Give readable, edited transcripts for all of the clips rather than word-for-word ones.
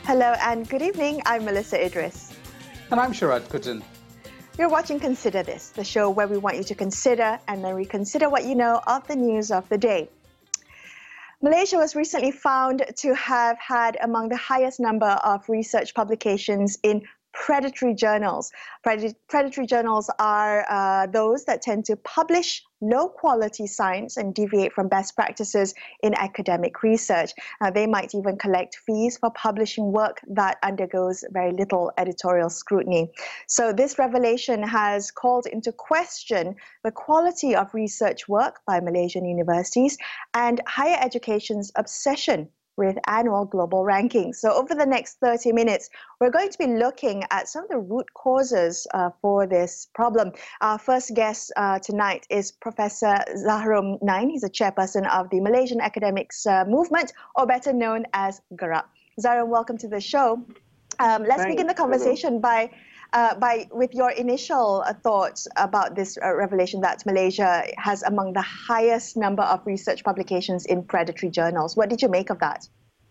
Hello and good evening. I'm Melissa Idris. And I'm Sharad Kuttan. You're watching Consider This, the show where we want you to consider and then reconsider what you know of the news of the day. Malaysia was recently found to have had among the highest number of research publications in predatory journals. Predatory journals are those that tend to publish low-quality science and deviate from best practices in academic research. They might even collect fees for publishing work that undergoes very little editorial scrutiny. So this revelation has called into question the quality of research work by Malaysian universities and higher education's obsession with annual global rankings. So over the next 30 minutes, we're going to be looking at some of the root causes for this problem. Our first guest tonight is Professor Zaharom Naim. He's a chairperson of the Malaysian Academics Movement, or better known as GERAK. Zaharom, welcome to the show. Let's begin the conversation with your initial thoughts about this revelation that Malaysia has among the highest number of research publications in predatory journals. What did you make of that?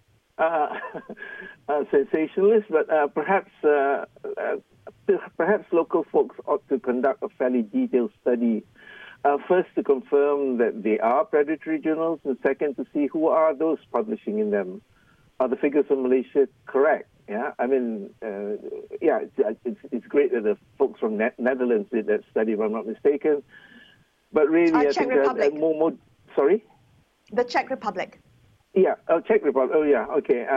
Sensationalist, but perhaps local folks ought to conduct a fairly detailed study. First, to confirm that they are predatory journals, and second, to see who are those publishing in them. Are the figures of Malaysia correct? Yeah, I mean, it's great that the folks from Netherlands did that study, if I'm not mistaken. But really, I Czech think Republic. More. Sorry. The Czech Republic. Yeah, Czech Republic. Oh, yeah. Okay.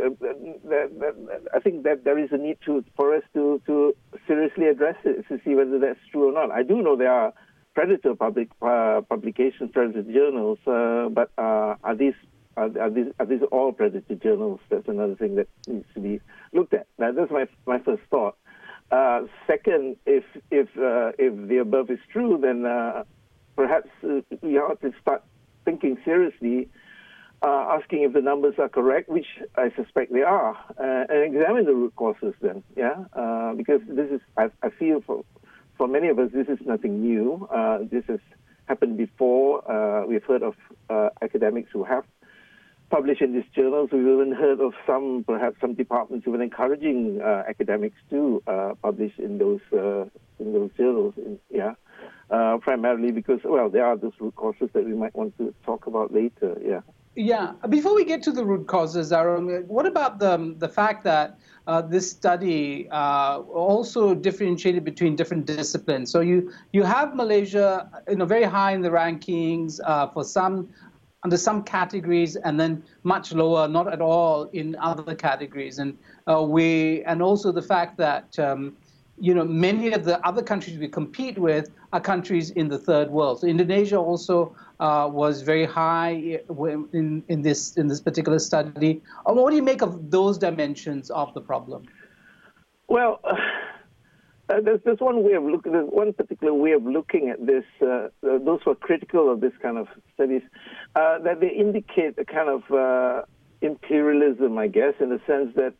I think that there is a need for us to seriously address it to see whether that's true or not. I do know there are predator publications, predator journals, but are these all predator journals? That's another thing that needs to be looked at. Now, that's my first thought. Second, if the above is true, then perhaps we ought to start thinking seriously, asking if the numbers are correct, which I suspect they are, and examine the root causes then. Yeah, because this is, I feel for many of us, this is nothing new. This has happened before. We've heard of academics who have published in these journals. We've even heard of perhaps some departments even encouraging academics to publish in those journals. Primarily because, well, there are those root causes that we might want to talk about later. Yeah. Yeah. Before we get to the root causes, Zaharom, what about the fact that this study also differentiated between different disciplines? So you have Malaysia, very high in the rankings for under some categories, and then much lower, not at all, in other categories. And also the fact that many of the other countries we compete with are countries in the third world. So Indonesia also was very high in this particular study. What do you make of those dimensions of the problem? Well, there's one way of looking. There's one particular way of looking at this. Those who are critical of this kind of studies, that they indicate a kind of imperialism, I guess, in the sense that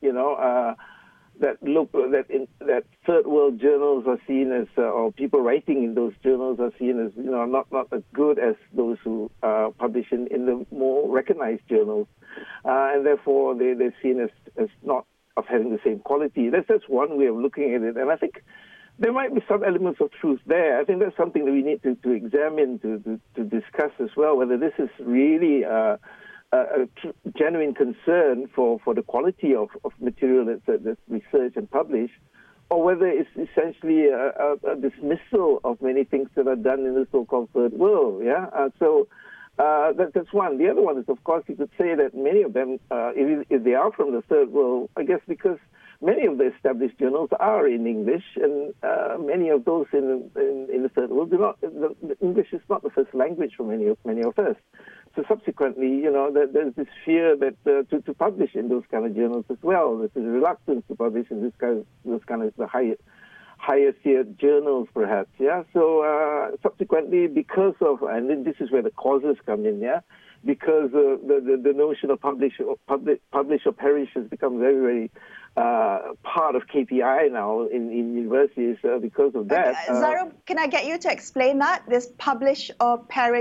that third world journals are seen as, or people writing in those journals are seen as, not as good as those who publish in the more recognized journals, and therefore they're seen as not of having the same quality. That's one way of looking at it, and I think there might be some elements of truth there. I think that's something that we need to examine, to discuss as well, whether this is really a genuine concern for the quality of material that's researched and published, or whether it's essentially a dismissal of many things that are done in the so-called third world. Yeah, that's one. The other one is, of course, you could say that many of them, if they are from the third world, I guess because many of the established journals are in English, and many of those in the third world English is not the first language for many of us. So subsequently, there's this fear that to publish in those kind of journals as well. There's a reluctance to publish in those kind of the higher tier journals, perhaps. Yeah. So subsequently, because of, and then this is where the causes come in. Yeah. Because the notion of publish or perish has become very, very part of KPI now in universities because of that. Zaharom, can I get you to explain that? This publish or perish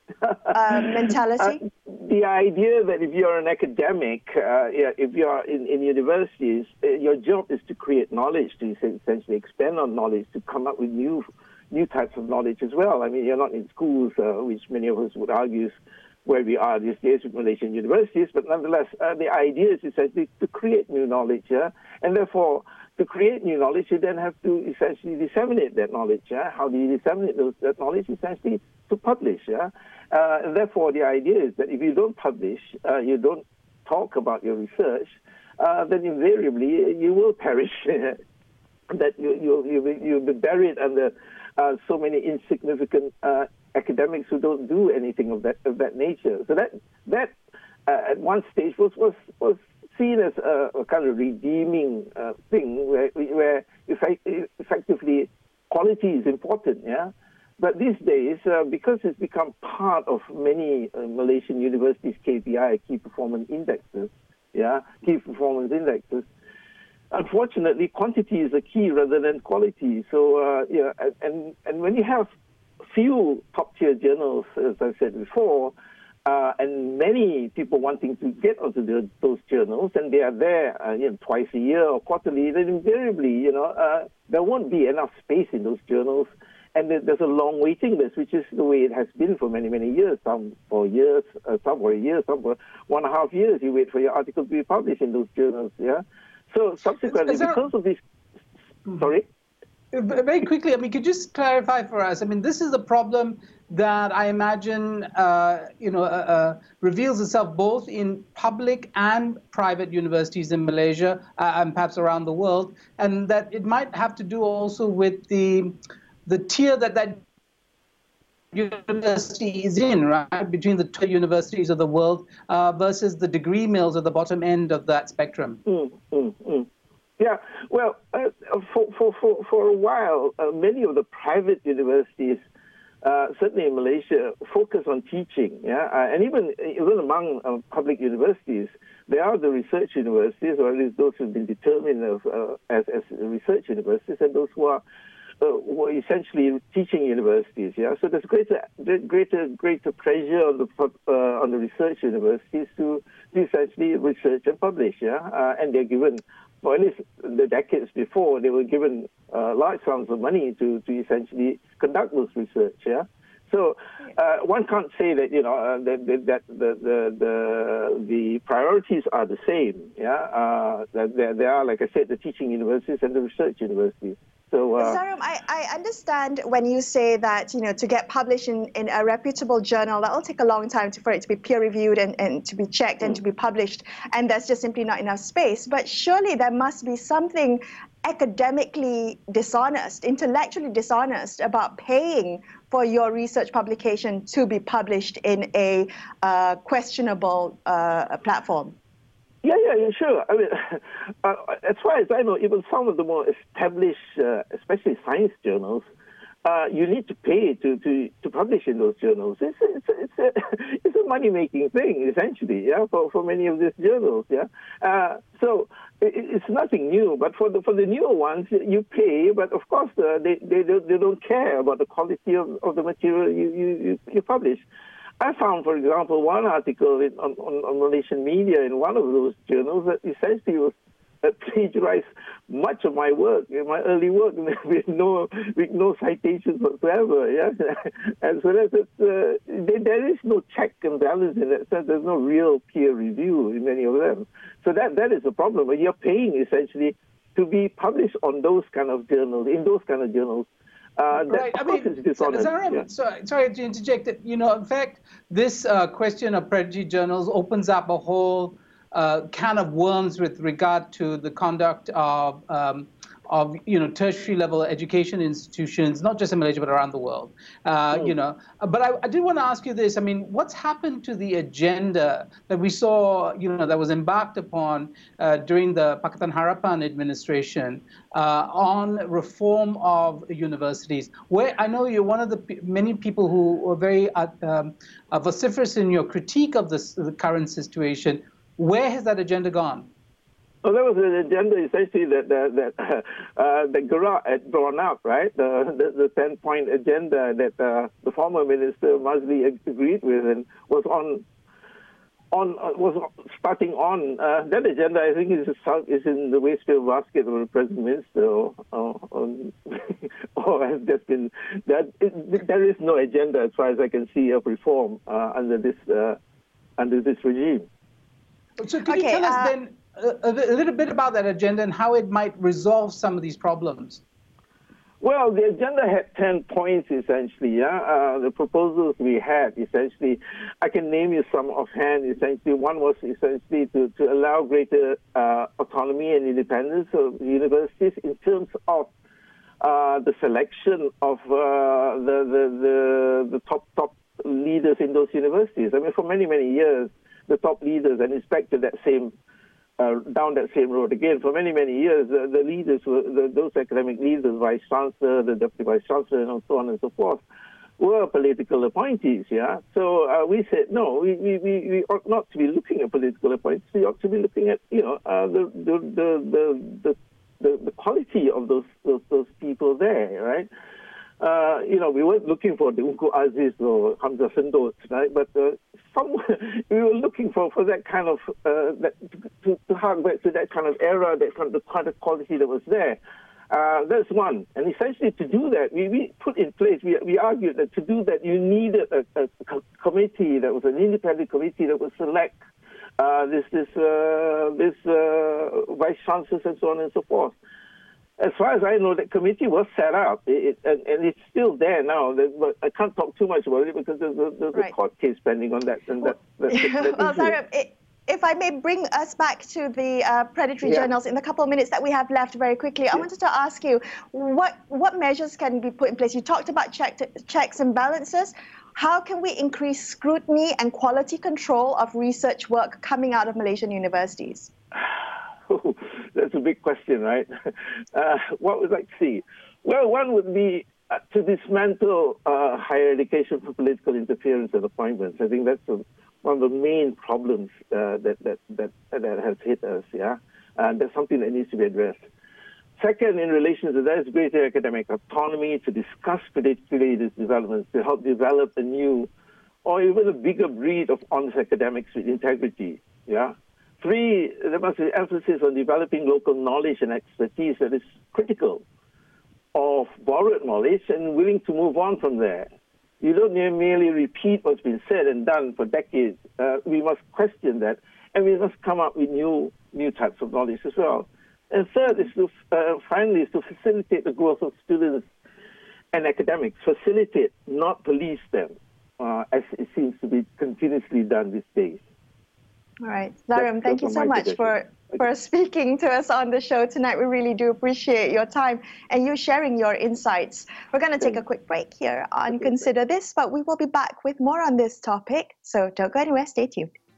mentality? The idea that if you're an academic, if you're in universities, your job is to create knowledge, to essentially expand on knowledge, to come up with new types of knowledge as well. I mean, you're not in schools, which many of us would argue is where we are these days with Malaysian universities, but nonetheless, the idea is essentially to create new knowledge, and therefore, to create new knowledge, you then have to essentially disseminate that knowledge. How do you disseminate that knowledge? Essentially, to publish. And therefore, the idea is that if you don't publish, you don't talk about your research, then invariably you will perish. That you'll be buried under so many insignificant academics who don't do anything of that nature. So that at one stage was seen as a kind of redeeming thing where effectively quality is important. But these days, because it's become part of many Malaysian universities' KPI, key performance indexes, unfortunately, quantity is a key rather than quality. So, and when you have few top-tier journals, as I said before, and many people wanting to get onto those journals, and they are there, twice a year or quarterly, then invariably, there won't be enough space in those journals. And there's a long waiting list, which is the way it has been for many, many years. Some for years, some for a year, some for 1.5 years. You wait for your article to be published in those journals. So subsequently, because of this, sorry. Very quickly, I mean, could you just clarify for us? I mean, this is a problem that I imagine, reveals itself both in public and private universities in Malaysia and perhaps around the world, and that it might have to do also with the tier that university is in, right, between the two universities of the world versus the degree mills at the bottom end of that spectrum. Yeah, well, for a while, many of the private universities, certainly in Malaysia, focus on teaching. And even among public universities, there are the research universities, or at least those who've been determined as research universities, and those who are essentially teaching universities. So there's greater pressure on the research universities to essentially research and publish. And they're given, for at least the decades before, they were given large sums of money to essentially conduct those research. So one can't say that that the priorities are the same. That there are, like I said, the teaching universities and the research universities. So, Zarum, I understand when you say that, to get published in a reputable journal, that will take a long time for it to be peer-reviewed and to be checked and to be published, and there's just simply not enough space. But surely there must be something academically dishonest, intellectually dishonest about paying for your research publication to be published in a questionable platform. Yeah, sure. I mean, as far as I know, even some of the more established, especially science journals, you need to pay to publish in those journals. It's a money-making thing, essentially, for many of these journals, So it's nothing new, but for the newer ones, you pay, but of course they don't care about the quality of the material you publish. I found, for example, one article on Malaysian media in one of those journals that essentially was plagiarized much of my work, my early work, with no citations whatsoever. And so there is no check and balance in that sense. There's no real peer review in many of them. So that is a problem. But you're paying essentially to be published on those kind of journals, in those kind of journals. Right. I mean, Zarum, sorry to interject. That in fact, this question of predatory journals opens up a whole can of worms with regard to the conduct of tertiary level education institutions, not just in Malaysia but around the world. But I did want to ask you this. I mean, what's happened to the agenda that we saw, that was embarked upon during the Pakatan Harapan administration on reform of universities? Where I know you're one of the many people who were very vociferous in your critique of the current situation. Where has that agenda gone? Well, that was an agenda essentially that Garat had drawn up, right? The 10-point agenda that the former minister Mazli agreed with and was starting on that agenda. I think is in the wastepaper basket of the present minister, or has just been that. There is no agenda, as far as I can see, of reform under this regime. So could you tell us then a little bit about that agenda and how it might resolve some of these problems? Well, the agenda had 10 points, essentially. The proposals we had, essentially, I can name you some offhand. Essentially, one was essentially to allow greater autonomy and independence of universities in terms of the selection of the top leaders in those universities. I mean, for many, many years, the top leaders, and it's back to that same down that same road again. For many, many years, the leaders, those academic leaders, vice chancellor, the deputy vice chancellor, and so on and so forth, were political appointees. Yeah. So we said no. We ought not to be looking at political appointees. We ought to be looking at the quality of those people there, right? We weren't looking for the Tunku Aziz or Hamzah Sindot, right? But we were looking for that kind of to hark back to that kind of era, the kind of quality that was there. That's one. And essentially, to do that, we put in place. We argued that to do that, you needed a committee that was an independent committee that would select this vice chancellors and so on and so forth. As far as I know, that committee was set up, and it's still there now. But I can't talk too much about it because there's a court case pending on that. And well, Zaram, if I may bring us back to the predatory journals in the couple of minutes that we have left very quickly, I wanted to ask you, what measures can be put in place? You talked about checks and balances. How can we increase scrutiny and quality control of research work coming out of Malaysian universities? That's a big question, right? What would I see? Well, one would be to dismantle higher education for political interference and appointments. I think that's one of the main problems that has hit us. Yeah, and that's something that needs to be addressed. Second, in relation to that, is greater academic autonomy to discuss particularly these developments to help develop a new or even a bigger breed of honest academics with integrity. Yeah. 3, there must be emphasis on developing local knowledge and expertise that is critical of borrowed knowledge and willing to move on from there. You don't merely repeat what's been said and done for decades. We must question that, and we must come up with new types of knowledge as well. And third is finally to facilitate the growth of students and academics. Facilitate, not police them, as it seems to be continuously done these days. All right. Zaram, thank you so much for speaking to us on the show tonight. We really do appreciate your time and you sharing your insights. We're going to take a quick break here on Consider This, but we will be back with more on this topic. So don't go anywhere. Stay tuned.